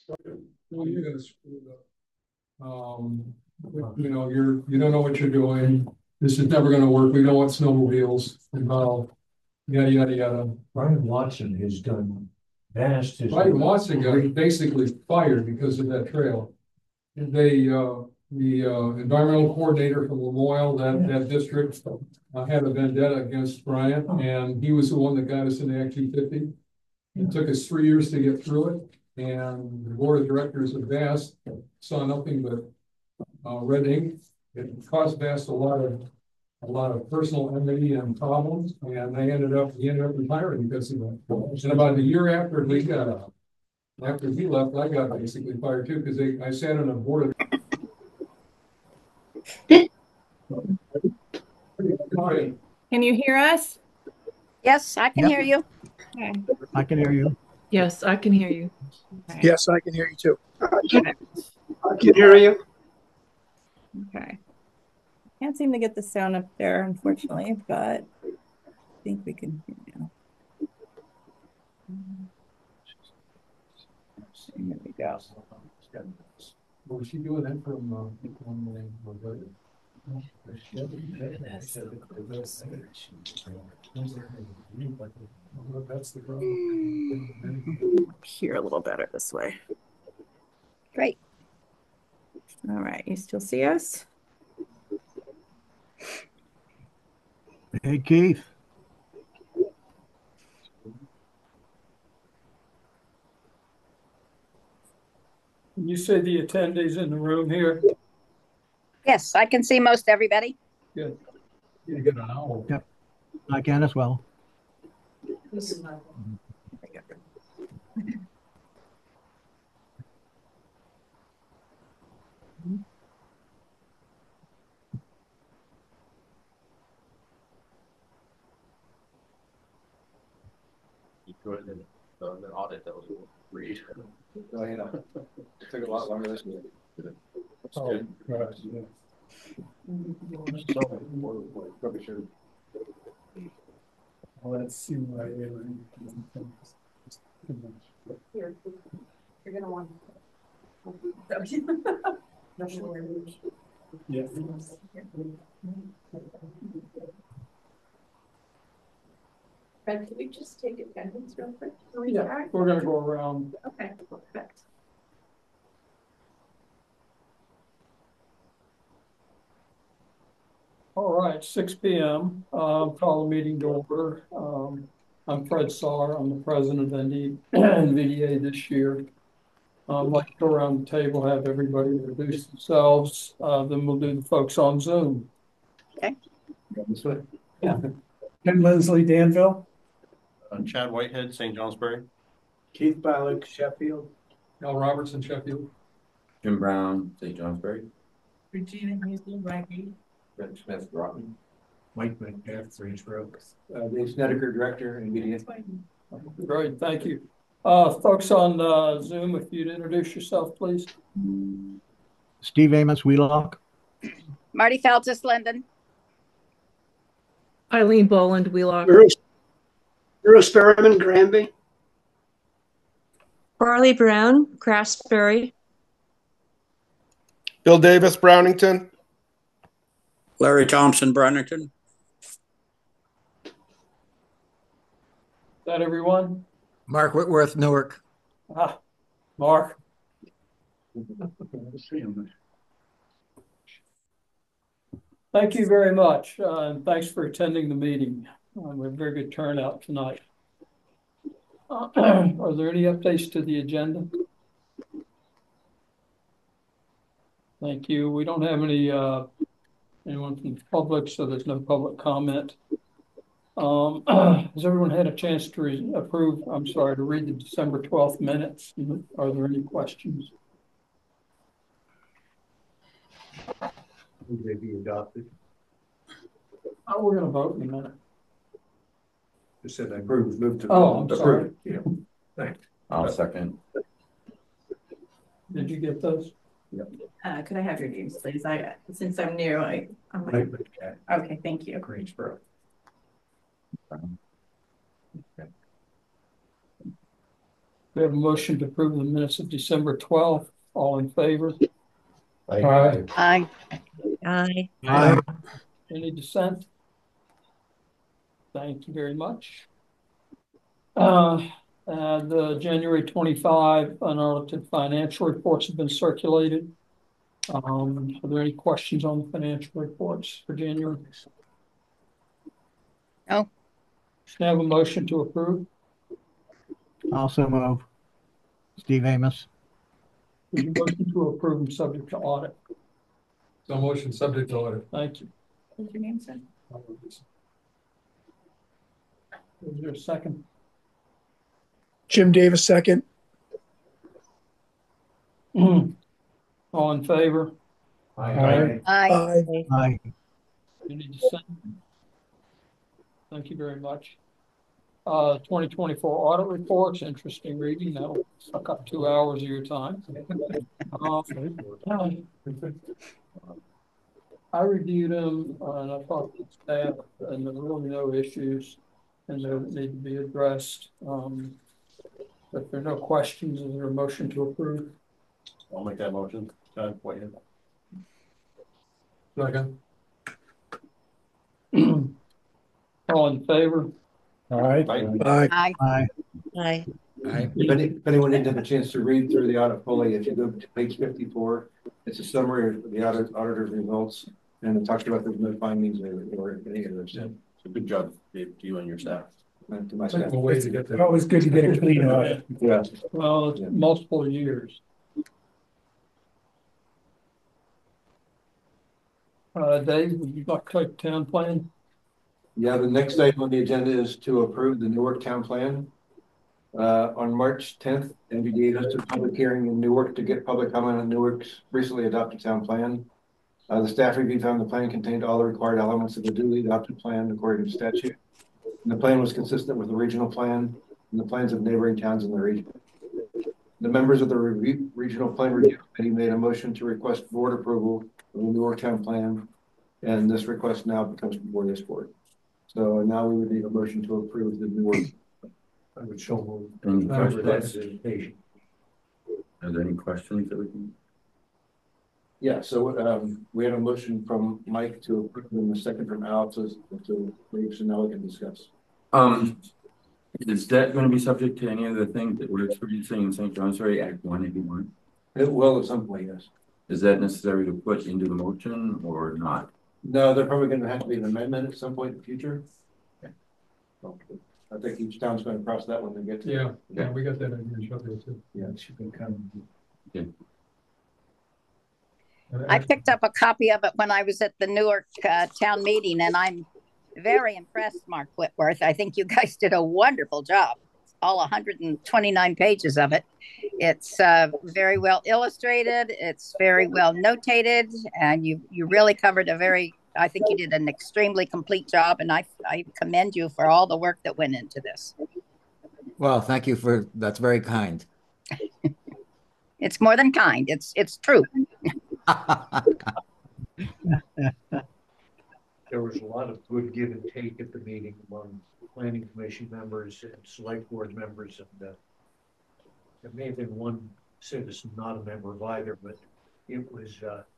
Well, you're gonna screw it up. You don't know what you're doing. This is never gonna work. We don't want snowmobiles involved. Yada, yada, yada. Brian Watson has done vast. Brian Watson got basically fired because of that trail. And the environmental coordinator from Lamoille, that district, had a vendetta against Brian, and he was the one that got us in the Act 250. It took us 3 years to get through it, and the board of directors of VAST saw nothing but red ink. It caused VAST a lot of personal enmity and problems, and he ended up retiring because of that. And about a year after he left, I got basically fired too, because I sat on a board of. Can you hear us? Yes, I can hear you. Okay. I can hear you. Yes, I can hear you. Okay. Yes, I can hear you too. I can hear you. Okay. Can't seem to get the sound up there, unfortunately, but I think we can hear now. Here we go. Was she doing that from that's the problem. Hear a little better this way. Great. All right, you still see us? Hey, Keith. Can you see the attendees in the room here? Yes, I can see most everybody. Good. You get an owl. Yep, I can as well. The audit that was read. Oh, yeah. It took a lot longer this year. Oh, right, yeah. Probably should. Well, let's see right here. You're gonna want. Yeah. Fred, could we just take attendance real quick? Yeah, we're gonna go around. Okay, perfect. All right, 6 p.m. Call the meeting to order. I'm Fred Saar. I'm the president of NVDA this year. I'd like to go around the table, have everybody introduce themselves. Then we'll do the folks on Zoom. Okay. This way. Yeah. Ken Lindsley, Danville. Chad Whitehead, St. Johnsbury. Keith Ballock, Sheffield. Al Robertson, Sheffield. Jim Brown, St. Johnsbury. Regina Houston, Raggy. Brent Smith, Groton. Mike Metcalf, Greensboro. Dave Snedeker, Director, NVIDIA. Great, thank you. Folks on Zoom, if you'd introduce yourself, please. Steve Amos, Wheelock. Marty Feltis, Linden. Eileen Boland, Wheelock. Bruce Berriman, Granby. Barley Brown, Craftsbury. Bill Davis, Brownington. Larry Thompson, Brownington. Is that everyone? Mark Whitworth, Newark. Mark. Thank you very much, and thanks for attending the meeting. We have a very good turnout tonight. Are there any updates to the agenda? Thank you. We don't have anyone from the public, so there's no public comment. Has everyone had a chance to read the December 12th minutes? Are there any questions? Would they be adopted? Oh, we're going to vote in a minute. Just said I approve, move to. I'm sorry. Yeah. Thanks. I'll second. Did you get those? Yep. Could I have your names, please? Since I'm new, I'm like, Mike Metcalf, okay, thank you. Greensboro. We have a motion to approve the minutes of December 12th. All in favor? Aye. Aye. Aye. Aye. Any dissent? Thank you very much. The January 25 unaudited financial reports have been circulated. Are there any questions on the financial reports for January? No. Can I have a motion to approve? Also move. Steve Amos. There's a motion to approve them subject to audit. So motion subject to audit. Thank you. What's your name, sir? Is there a second? Jim Davis, second. All in favor? Aye. Aye. Aye. Any dissent? Thank you very much. 2024 audit reports, interesting reading. That'll suck up 2 hours of your time. I reviewed them and I talked to staff, and there were really no issues and they need to be addressed. If there are no questions, is there a motion to approve? I'll make that motion. Second. All in favor? Aye. Aye. Aye. Aye. If anyone didn't have a chance to read through the audit fully, if you go to page 54, it's a summary of the auditor's results, and it talks about there's no findings or any of those. So good job, Dave, to you and your staff. And to my Take staff. a way to get that. Always good to get a clean audit. Yeah. Well, it's multiple years. Dave, would you like to take town plan? Yeah, the next item on the agenda is to approve the Newark Town Plan. On March 10th, NVDA hosted a public hearing in Newark to get public comment on Newark's recently adopted town plan. The staff review found the plan contained all the required elements of the duly adopted plan according to statute. And the plan was consistent with the regional plan and the plans of neighboring towns in the region. The members of the regional plan review committee made a motion to request board approval of the Newark Town Plan, and this request now becomes before this board. So now we would need a motion to approve the Newark. I would show move. Any questions? Presentation. Are there any questions that we can? Yeah, so we had a motion from Mike to approve and a second from Al to leave, so now we can discuss. Is that going to be subject to any of the things that we're experiencing in St. Johnsbury Act 181? It will at some point, yes. Is that necessary to put into the motion or not? No, they're probably going to have to be an amendment at some point in the future. Okay. Okay. I think each town's going to cross that when they get to it. Yeah, we got that in your show there too. Yeah, it should become. Okay. I picked up a copy of it when I was at the Newark town meeting, and I'm very impressed, Mark Whitworth. I think you guys did a wonderful job. All 129 pages of it. It's very well illustrated. It's very well notated, and you really covered I think you did an extremely complete job, and I commend you for all the work that went into this. Well, thank you that's very kind. It's more than kind. It's true. There was a lot of good give and take at the meeting among planning commission members and select board members, and there may have been one citizen not a member of either, but it was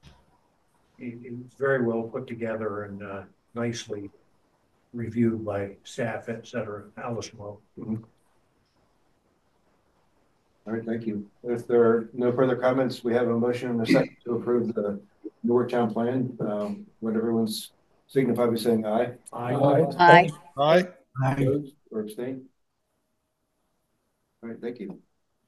very well put together and nicely reviewed by staff, etc. Alice Moe. All right, thank you. If there are no further comments, we have a motion and a second to approve the Newark Town Plan. Would everyone's signify by saying aye? Aye. Aye. Opposed or abstain? All right, thank you.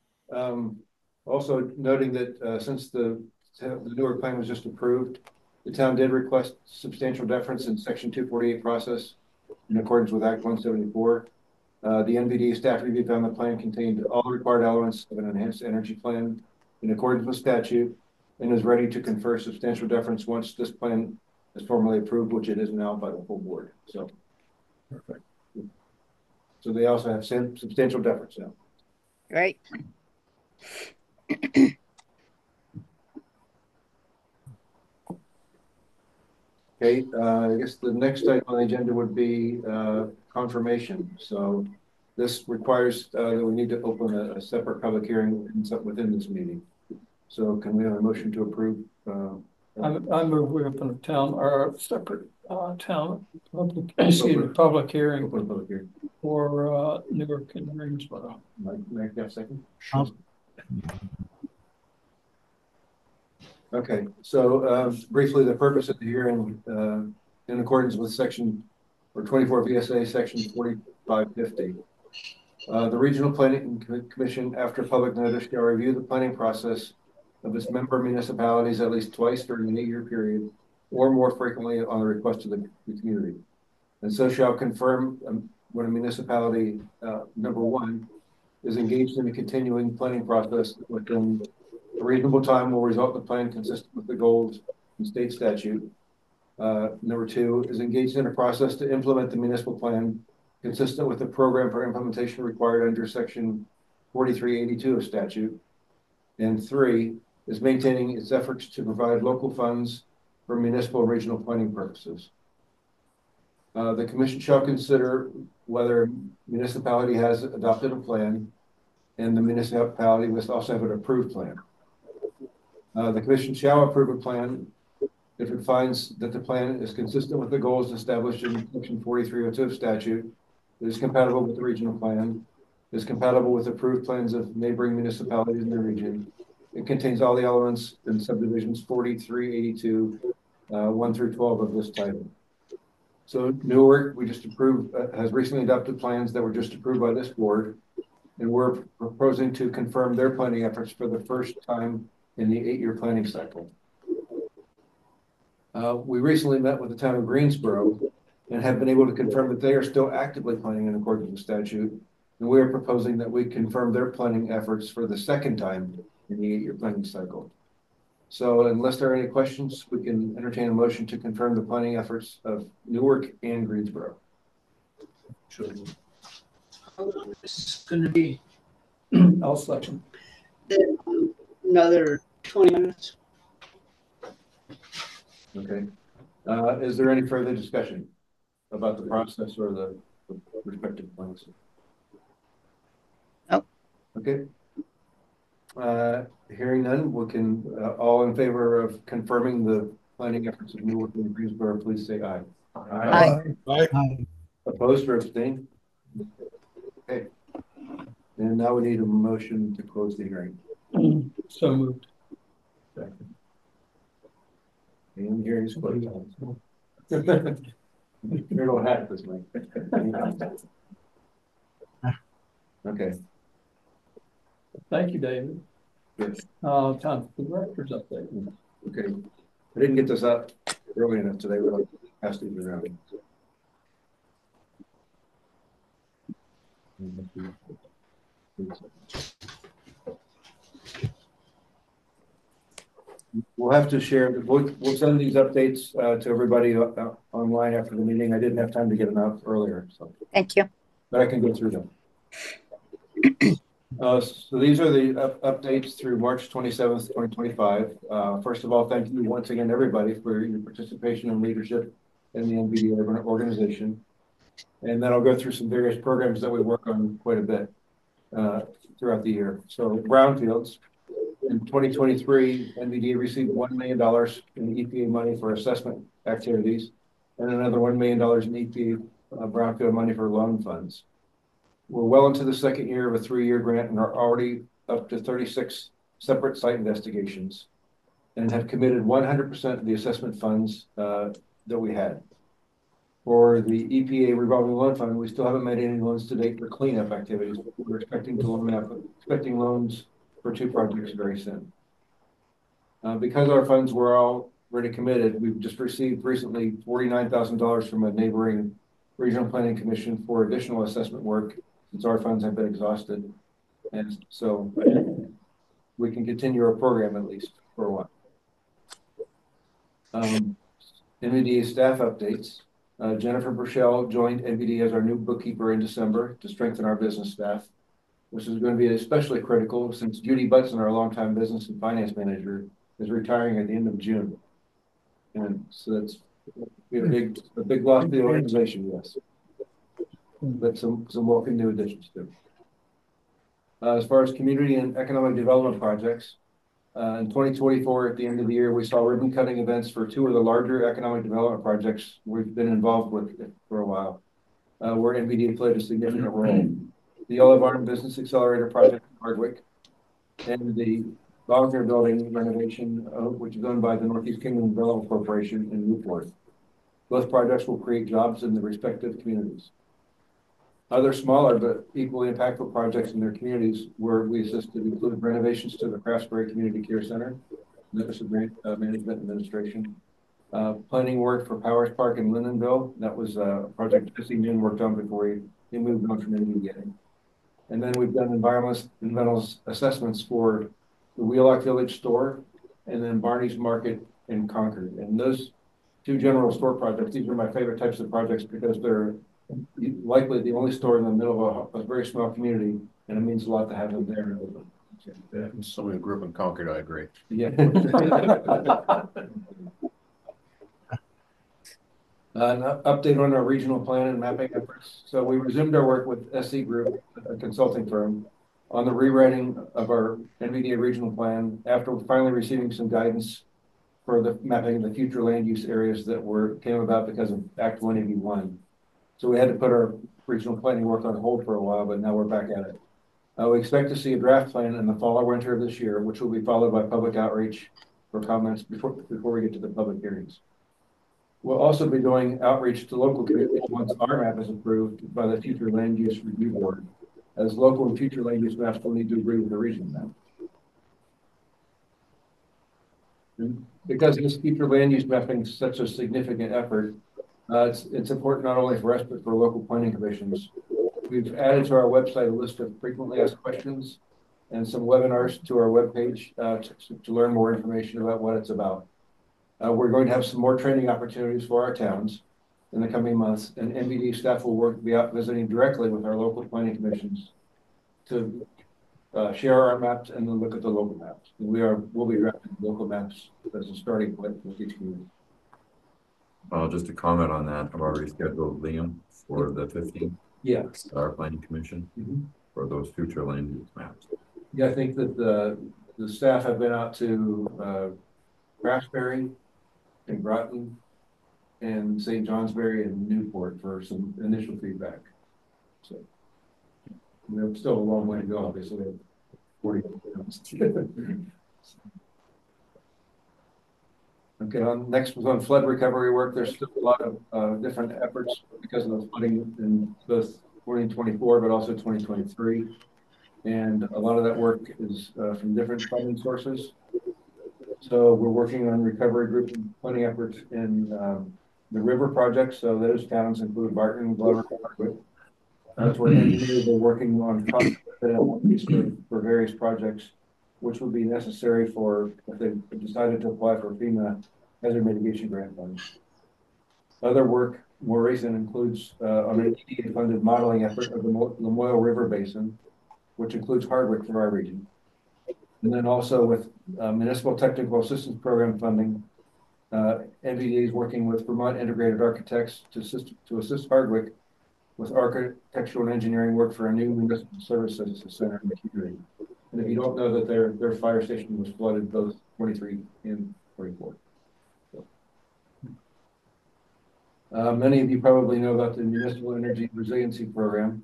Also noting that since the Newark plan was just approved, the town did request substantial deference in Section 248 process in accordance with Act 174. The NVD staff review found the plan contained all the required elements of an enhanced energy plan in accordance with statute and is ready to confer substantial deference once this plan is formally approved, which it is now by the full board. So, perfect. So they also have substantial deference now. Great. Okay, I guess the next item on the agenda would be confirmation. So This requires that we need to open a separate public hearing within this meeting. So can we have a motion to approve? I move we open a town or a separate public hearing Open a public hearing. for Newark and Greensboro. Mike, may I have a second? I'll- Okay, so briefly, the purpose of the hearing, in accordance with section or 24 VSA section 4550. The Regional Planning Commission, after public notice, shall review the planning process of its member municipalities at least twice during an 8-year period, or more frequently on the request of the community. And so shall confirm when a municipality, number one, is engaged in a continuing planning process within a reasonable time will result in a plan consistent with the goals in state statute. Number two, is engaged in a process to implement the municipal plan consistent with the program for implementation required under section 4382 of statute. And three, is maintaining its efforts to provide local funds for municipal and regional planning purposes. The commission shall consider whether municipality has adopted a plan, and the municipality must also have an approved plan. The commission shall approve a plan if it finds that the plan is consistent with the goals established in section 4302 of statute, is compatible with the regional plan, is compatible with approved plans of neighboring municipalities in the region. It contains all the elements in subdivisions 4382, 1 through 12 of this title. So Newark, we just approved, has recently adopted plans that were just approved by this board, and we're proposing to confirm their planning efforts for the first time in the 8-year planning cycle. We recently met with the town of Greensboro and have been able to confirm that they are still actively planning in accordance with statute. And we are proposing that we confirm their planning efforts for the second time in the 8-year planning cycle. So unless there are any questions, we can entertain a motion to confirm the planning efforts of Newark and Greensboro. Sure. It's going to be I'll second. another 20 minutes. Okay. Is there any further discussion about the process or the respective plans? No. Okay. Hearing none, we can, all in favor of confirming the planning efforts of Newark and Greensboro, please say aye. Aye. Aye. Opposed or abstained? Okay. And now we need a motion to close the hearing. So moved. Second. And hearing is closed. Turtle hat this way. Okay. Thank you, David. Yes. Time for the director's update. Okay. I didn't get this up early enough today, but I'll pass these around. We'll have to share, we'll send these updates to everybody online after the meeting. I didn't have time to get them out earlier, so. Thank you. But I can go through them. So these are the updates through March 27th, 2025. First of all, thank you once again, everybody, for your participation and leadership in the NVDA organization. And then I'll go through some various programs that we work on quite a bit throughout the year. So brownfields. In 2023, NVDA received $1 million in EPA money for assessment activities and another $1 million in EPA brownfield money for loan funds. We're well into the second year of a 3-year grant and are already up to 36 separate site investigations and have committed 100% of the assessment funds that we had. For the EPA revolving loan fund, we still haven't made any loans to date for cleanup activities. We're expecting loans for 2 projects very soon. Because our funds were already committed, we've just received recently $49,000 from a neighboring regional planning commission for additional assessment work since our funds have been exhausted. And so we can continue our program at least for a while. NVDA staff updates. Jennifer Burchell joined NVDA as our new bookkeeper in December to strengthen our business staff, which is going to be especially critical since Judy Butson, our longtime business and finance manager, is retiring at the end of June. And so that's a big loss to the organization, yes. but some welcome new additions too. As far as community and economic development projects, in 2024, at the end of the year, we saw ribbon cutting events for two of the larger economic development projects we've been involved with for a while, where NVDA played a significant role. The Olive Arm Business Accelerator Project in Hardwick and the Wagner Building renovation, which is owned by the Northeast Kingdom Development Corporation in Newport. Both projects will create jobs in the respective communities. Other smaller but equally impactful projects in their communities where we assisted include renovations to the Craftsbury Community Care Center, Notice of Management Administration, planning work for Powers Park in Lindenville. That was a project Jesse Noon worked on before he moved on from NVDA. And then we've done environmental assessments for the Wheelock Village store and then Barney's Market in Concord. And those two general store projects, these are my favorite types of projects because they're likely the only store in the middle of a very small community, and it means a lot to have them there. Yeah, somebody who grew up in Concord, I agree. Yeah. An update on our regional plan and mapping efforts. So we resumed our work with SC Group, a consulting firm, on the rewriting of our NVDA regional plan after finally receiving some guidance for the mapping of the future land use areas that came about because of Act 181. So we had to put our regional planning work on hold for a while, but now we're back at it. We expect to see a draft plan in the fall or winter of this year, which will be followed by public outreach for comments before we get to the public hearings. We'll also be doing outreach to local communities once our map is approved by the Future Land Use Review Board, as local and future land use maps will need to agree with the regional map. And because this future land use mapping is such a significant effort, it's important not only for us, but for local planning commissions. We've added to our website a list of frequently asked questions and some webinars to our webpage to learn more information about what it's about. We're going to have some more training opportunities for our towns in the coming months, and NVD staff will be out visiting directly with our local planning commissions to share our maps and then look at the local maps. And we'll be drafting local maps as a starting point with each community. Just to comment on that, I've already scheduled Liam for the 15th. Yeah. Our planning commission for those future land use maps. Yeah, I think that the staff have been out to Craftsbury and Groton and St. Johnsbury and Newport for some initial feedback. So there's still a long way to go, obviously. 40 Okay, next was on flood recovery work. There's still a lot of different efforts because of the flooding in both 2024, but also 2023. And a lot of that work is from different funding sources. So we're working on recovery group and planning efforts in the river project. So those towns include Barton, Glover, and Hardwick. That's where engineers are working on for various projects, which would be necessary for if they decided to apply for FEMA hazard mitigation grant funds. Other work, more recent, includes on an EPA-funded modeling effort of the Lamoille River Basin, which includes Hardwick for our region. And then also with Municipal Technical Assistance Program funding, NVDA is working with Vermont Integrated Architects to assist Hardwick with architectural and engineering work for a new municipal services center in the community. And if you don't know that their fire station was flooded both 23 and 24. So. Many of you probably know about the Municipal Energy Resiliency Program.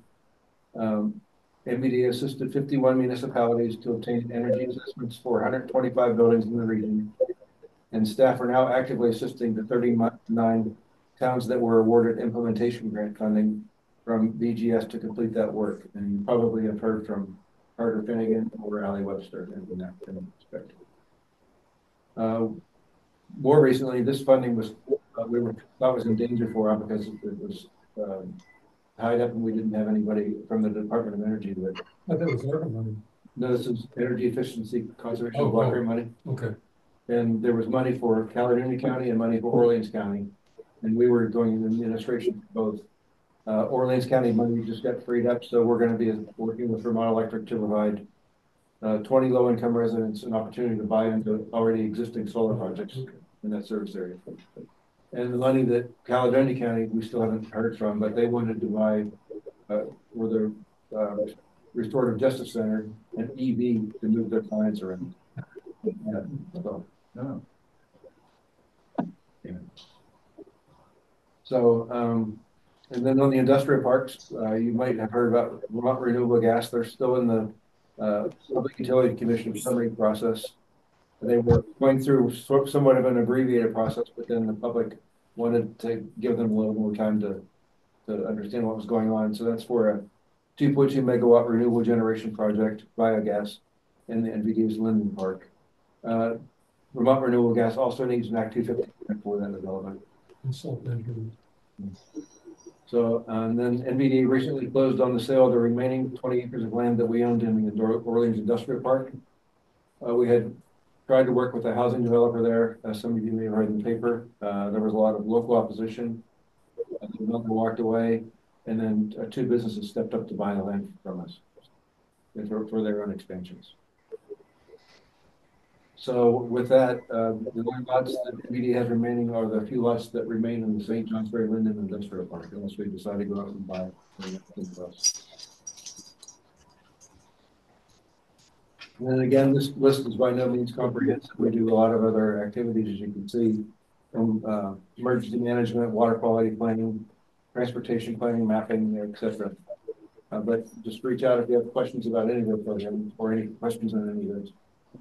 NVDA assisted 51 municipalities to obtain energy assessments for 125 buildings in the region. And staff are now actively assisting the 39 towns that were awarded implementation grant funding from BGS to complete that work. And you probably have heard from Carter Finnegan or Ali Webster in that respect. More recently, this funding was thought was in danger for us because it was tied up and we didn't have anybody from the Department of Energy that. I thought it was ARPA money. No, this is energy efficiency conservation block grant money. Okay. And there was money for Caledonia County and money for Orleans County, and we were doing the administration for both. Orleans County money just got freed up, so we're going to be working with Vermont Electric to provide 20 low-income residents an opportunity to buy into already existing solar projects in that service area. And the money that Caledonia County, we still haven't heard from, but they wanted to buy for the Restorative Justice Center, an EV to move their clients around. Yeah, so. Oh. So, and then on the industrial parks, you might have heard about Vermont Renewable Gas. They're still in the Public Utility Commission summary process. They were going through somewhat of an abbreviated process, but then the public wanted to give them a little more time to understand what was going on. So that's for a 2.2 megawatt renewable generation project, biogas, in the NVD's Linden Park. Vermont Renewable Gas also needs an Act 250 for that development. So, and then NVDA recently closed on the sale of the remaining 20 acres of land that we owned in the Orleans Industrial Park. We had tried to work with a housing developer there. Some of you may have read in the paper. There was a lot of local opposition. The developer walked away, and then two businesses stepped up to buy the land from us for their own expansions. So with that, the only lots that NVD has remaining are the few lots that remain in the St. Johnsbury Linden Industrial Park, unless we decide to go out and buy anything else. And then again, this list is by no means comprehensive. We do a lot of other activities, as you can see, from emergency management, water quality planning, transportation planning, mapping, etc. But just reach out if you have questions about any of the programs or any questions on any of those.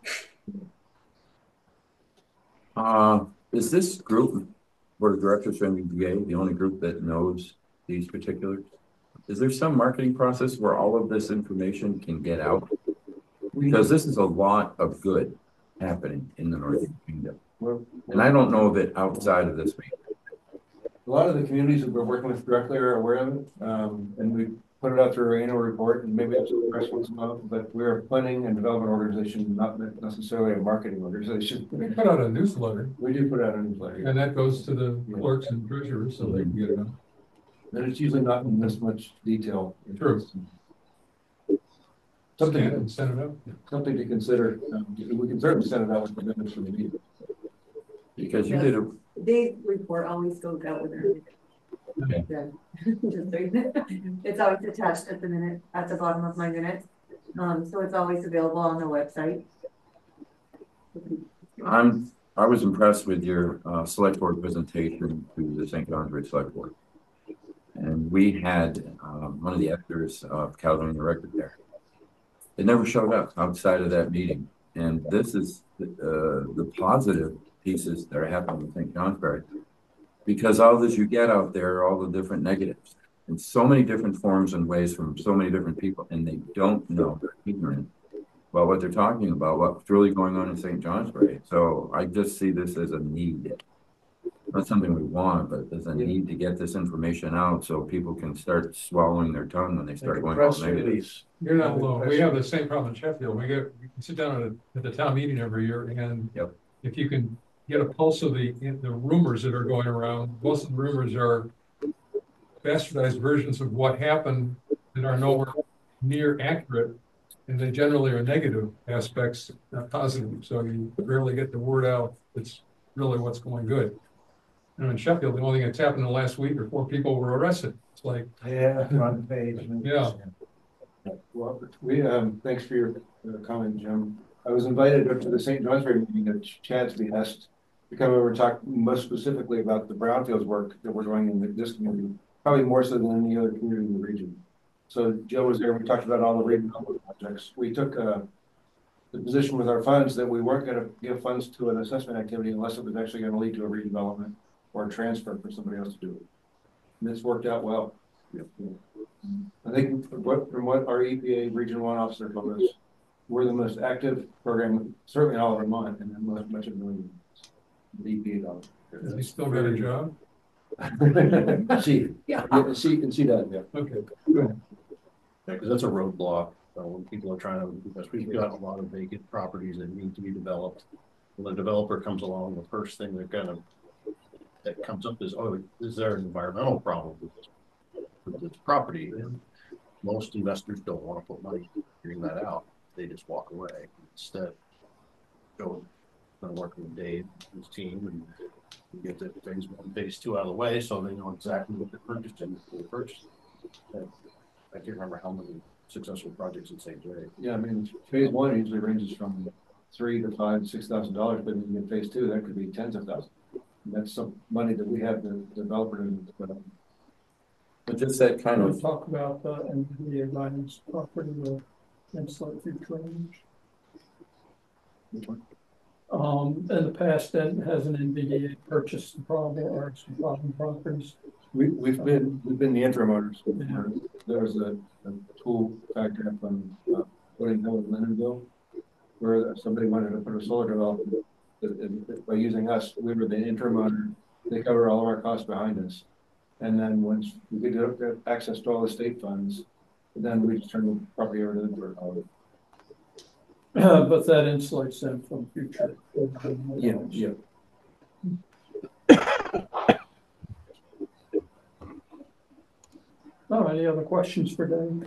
Is this group, Board of Directors from NVDA, the only group that knows these particulars? Is there some marketing process where all of this information can get out? Because this is a lot of good happening in the Northern Kingdom. And I don't know of it outside of this meeting. A lot of the communities that we're working with directly are aware of it. And we put it out through our annual report, and maybe that's what the press wants to know, but we're a planning and development organization, not necessarily a marketing organization. We put out a newsletter. We do put out a newsletter. And that goes to the clerks and treasurers so they can get it on. And it's usually not in this much detail. True. Something, send it out. Something to consider. We can certainly send it out with the minutes from the meeting. Because you did a. The report always goes out with everything. Okay. Yeah. It's always attached at the minute, at the bottom of my minutes. So it's always available on the website. I was impressed with your select board presentation to the St. Johnsbury Select Board. And we had one of the editors of Caledonia Record there. It never showed up outside of that meeting. And this is the positive pieces that are happening in St. Johnsbury. Because all this you get out there, all the different negatives, in so many different forms and ways from so many different people, and they don't know, they're ignorant about what they're talking about, what's really going on in St. Johnsbury. So I just see this as a need. Not something we want, but there's a need to get this information out so people can start swallowing their tongue when they start going all negative. You're not alone. We have the same problem in Sheffield. We can sit down at the town meeting every year, and if you can get a pulse of the rumors that are going around, most of the rumors are bastardized versions of what happened that are nowhere near accurate, and they generally are negative aspects, not positive. So you rarely get the word out. It's really what's going good. And in Sheffield, the only thing that's happened in the last week are 4 people were arrested. It's like, front page. Yeah. Well, thanks for your comment, Jim. I was invited up to the St. Johnsbury meeting at Chad's behest to come over and talk most specifically about the brownfields work that we're doing in this community, probably more so than any other community in the region. So Joe was there. We talked about all the redevelopment projects. We took the position with our funds that we weren't going to give funds to an assessment activity unless it was actually going to lead to a redevelopment or a transfer for somebody else to do it. And it's worked out well. I think from what our EPA Region 1 officer told us, we're the most active program, certainly in all of Vermont, and then much of the EPA dollars. Has he still got a job? She does, yeah. Okay. Yeah, because that's a roadblock when people are trying to, because we've got a lot of vacant properties that need to be developed. When the developer comes along, the first thing that comes up is, oh, is there an environmental problem with this property? And most investors don't want to put money figuring that out. They just walk away. Instead, go and work with Dave and his team and get the phase 1, phase 2 out of the way, so they know exactly what they're purchasing before they purchase it. I can't remember how many successful projects in St. J. Yeah, I mean, phase one usually ranges from $3,000 to $5,000 to $6,000, but in phase two, that could be tens of thousands. And that's some money that we have the developer to put up. But just that kind We'll of, talk about the NVDA guidance property, the insulate through drainage. Which one? In the past, that has an NVDA purchased some problem or some problem properties. We've been the interim owners. There was a tool factory up on Wooding Hill in Lindenville, where somebody wanted to put a solar development. By using us, we were the interim owner. They cover all of our costs behind us. And then once we get access to all the state funds, then we just turn the property over to the But that insulates them from future. Yeah. Oh, any other questions for Dave?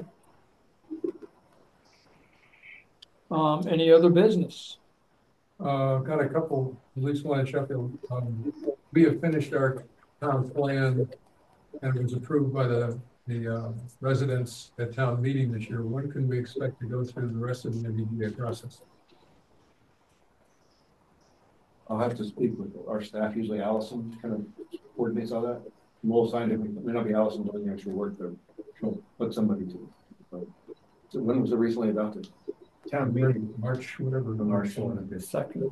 Any other business? Got a couple, at least one in Sheffield. We have finished our town plan and it was approved by the residents at town meeting this year. When can we expect to go through the rest of the NVDA process? I'll have to speak with our staff, usually Allison kind of coordinates all that. We'll sign it, may not be Allison doing the actual work, but she'll put somebody to it. But, so when was it recently adopted? Town meeting, March, whatever. March The second.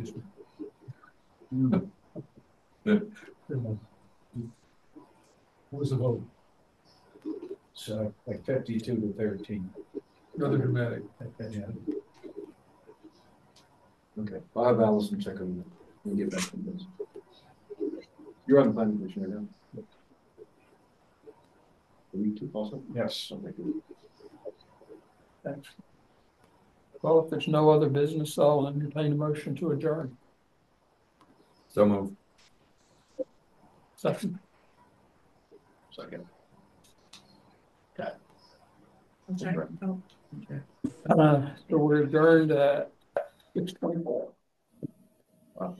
What was the vote? So like 52 to 13. Rather dramatic. Yeah. Okay, I'll have Allison check on that and get back to this. You're on the planning commission right now? Are we two also? Yes. Okay. Thanks. Well, if there's no other business, I'll entertain a motion to adjourn. so moved. Second. Second. So we're adjourned at 6:24. Wow.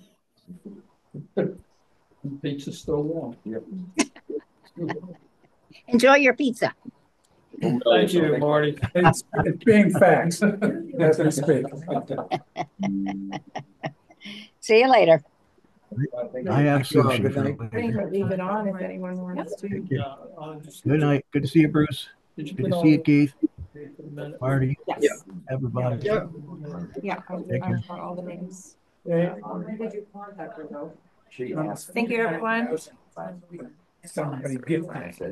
Pizza's still warm. Yep. Enjoy your pizza. Thank you, Marty. It's being faxed as we speak. See you later. I have Thank you all. sushi. Good for night. later. Leave it on if anyone wants to. Good night. Good to see you, Bruce. Did you Good put to all see you, the- Keith, for the minute? Marty, Yes. everybody. Yeah, Thank you. I've got all the names. When did you contact her though? Thank you, everyone. Somebody get that.